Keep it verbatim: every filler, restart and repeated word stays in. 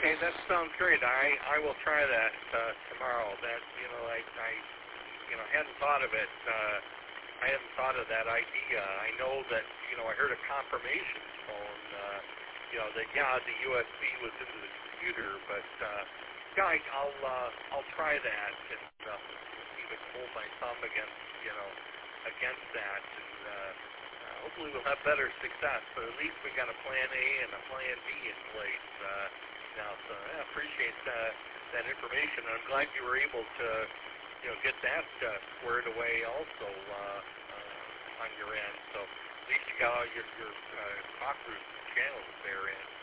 Okay, that sounds great. I I will try that uh, tomorrow. That you know, I I you know hadn't thought of it. Uh, I hadn't thought of that idea. I know that you know I heard a confirmation phone. Uh, you know that yeah, the U S B was into the computer, but uh, yeah, I, I'll uh, I'll try that and uh, see if I can hold my thumb against you know against that, and uh, uh, hopefully we'll have better success. But at least we got a plan A and a plan B in place. Uh, Now, so I appreciate uh, that information. I'm glad you were able to, you know, get that uh, squared away also uh, uh, on your end. So at least you got all your, your uh, talk route channels there in.